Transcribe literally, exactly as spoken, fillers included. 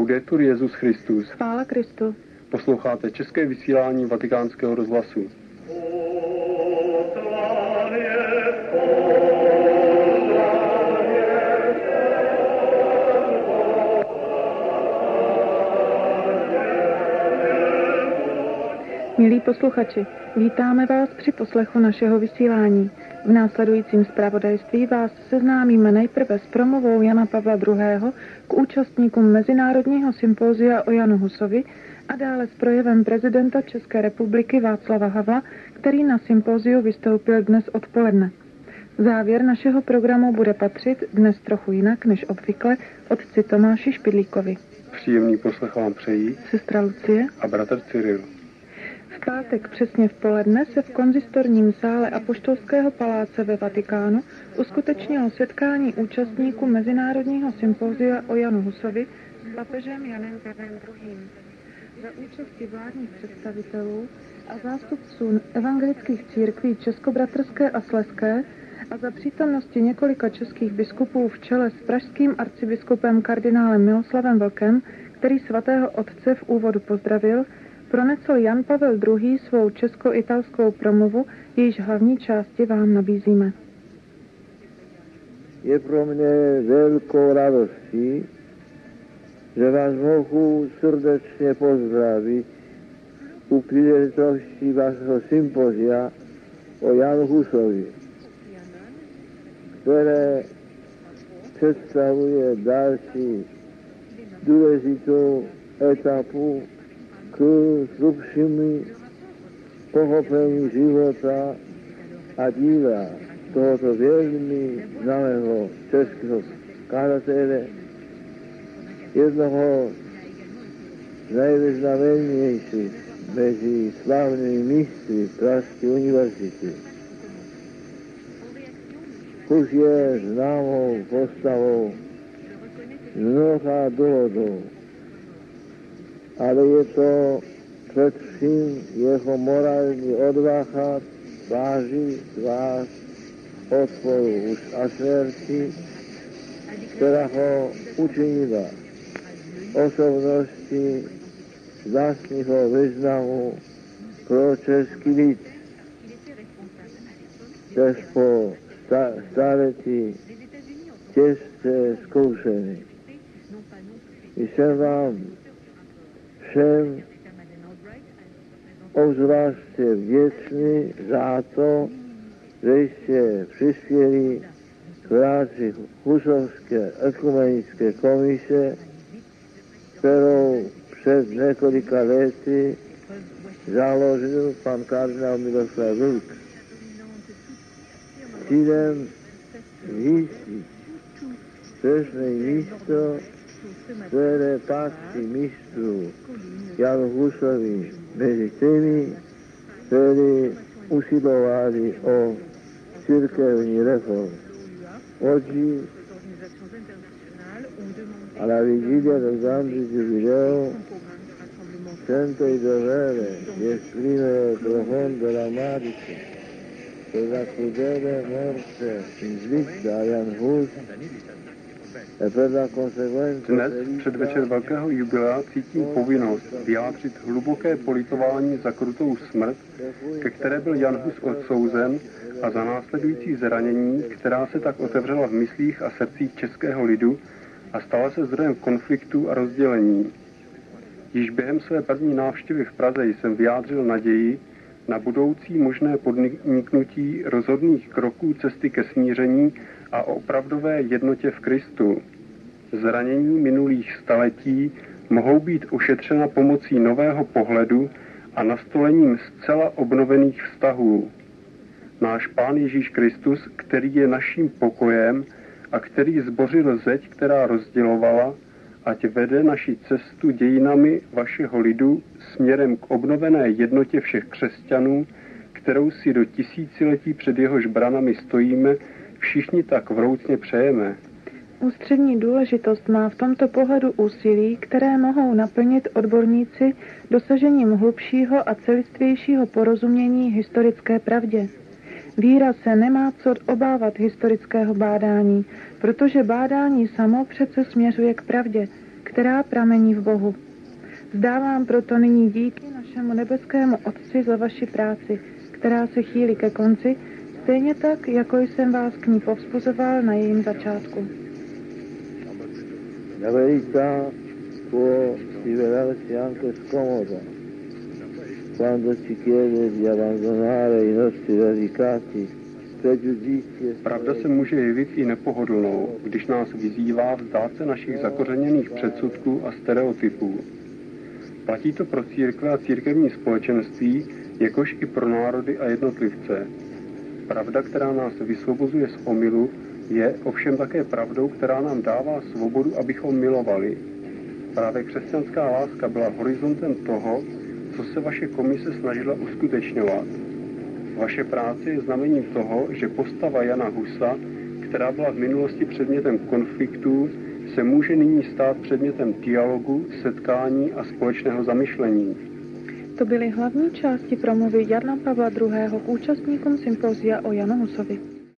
Laudetur Jesus Christus. Chvála Kristu. Posloucháte české vysílání Vatikánského rozhlasu. Milí posluchači, vítáme vás při poslechu našeho vysílání. V následujícím zpravodajství vás seznámíme nejprve s promluvou Jana Pavla druhého. k účastníkům Mezinárodního sympózia o Janu Husovi a dále s projevem prezidenta České republiky Václava Havla, který na sympóziu vystoupil dnes odpoledne. Závěr našeho programu bude patřit dnes trochu jinak než obvykle otci Tomáši Špidlíkovi. Příjemný poslech vám přejí sestra Lucie a bratr Cyril. V pátek přesně v poledne se v konzistorním sále Apoštolského paláce ve Vatikánu uskutečnilo setkání účastníků Mezinárodního sympózia o Janu Husovi s papežem Janem Pavlem druhým. Za účasti vládních představitelů a zástupců evangelických církví Českobratrské a Slezské a za přítomnosti několika českých biskupů v čele s pražským arcibiskupem kardinálem Miloslavem Vlkem, který svatého otce v úvodu pozdravil, pronesl Jan Pavel druhý. svou česko-italskou promluvu, jejíž hlavní části vám nabízíme. Je pro mě velkou radostí, že vás mohu srdečně pozdravit u příležitosti vašeho sympozia o Janu Husovi, které představuje další důležitou etapu k hlubšímu pochopení života a díla tohoto velmi známého českého kazateľa, jednoho z najvýznamnějších mezi slavnými mistry Pražské univerzity. Hus je známou postavou z mnoha důvodů, ale je to především jeho morální odvaha tváří tvář odporu a smrti, která ho učinila osobností vlastního významu pro český lid. Tež po staletí těžce zkoušený. Jsem vám všem obzvláště vděčný za to, že jste přispěli k práci Husovské ekumenické komise, kterou před několika lety založil pan kardinál Miloslav Vlk. Cílem zjistit přesné místo, které patří mistru Janu Husovi mezi těmi, kteří usilovali o církevní reformu. Oggi, alla vigilia del grande giubileo, sento il dovere di esprimere profondo rammarico per la crudele morte inflitta a Jan Hus. Dnes, předvečer velkého jubilea, cítím povinnost vyjádřit hluboké politování za krutou smrt, ke které byl Jan Hus odsouzen, a za následující zranění, která se tak otevřela v myslích a srdcích českého lidu a stala se zdrojem konfliktů a rozdělení. Již během své první návštěvy v Praze jsem vyjádřil naději na budoucí možné podniknutí rozhodných kroků cesty ke smíření a opravdové jednotě v Kristu. Zranění minulých staletí mohou být ošetřena pomocí nového pohledu a nastolením zcela obnovených vztahů. Náš Pán Ježíš Kristus, který je naším pokojem a který zbořil zeď, která rozdělovala, ať vede naši cestu dějinami vašeho lidu směrem k obnovené jednotě všech křesťanů, kterou si do tisíciletí před jehož branami stojíme, všichni tak vroucně přejeme. Ústřední důležitost má v tomto pohledu úsilí, které mohou naplnit odborníci dosažením hlubšího a celistvějšího porozumění historické pravdě. Víra se nemá co obávat historického bádání, protože bádání samo přece směřuje k pravdě, která pramení v Bohu. Vzdávám proto nyní díky našemu nebeskému Otci za vaši práci, která se chýlí ke konci, stejně tak, jako jsem vás k ní povzbuzoval na jejím začátku. La verità può rivelarsi anche scomoda quando ci chiede di abbandonare i nostri radicati pregiudizi. Pravda se může jevit i nepohodlnou, když nás vyzývá vzdát se našich zakořeněných předsudků a stereotypů. Platí to pro církve a církevní společenství, jakož i pro národy a jednotlivce. Pravda, která nás vysvobozuje z omylu, je ovšem také pravdou, která nám dává svobodu, abychom milovali. Právě křesťanská láska byla horizontem toho, co se vaše komise snažila uskutečňovat. Vaše práce je znamením toho, že postava Jana Husa, která byla v minulosti předmětem konfliktů, se může nyní stát předmětem dialogu, setkání a společného zamyšlení. To byly hlavní části promluvy Jana Pavla druhého. k účastníkům sympozia o Janu Husovi.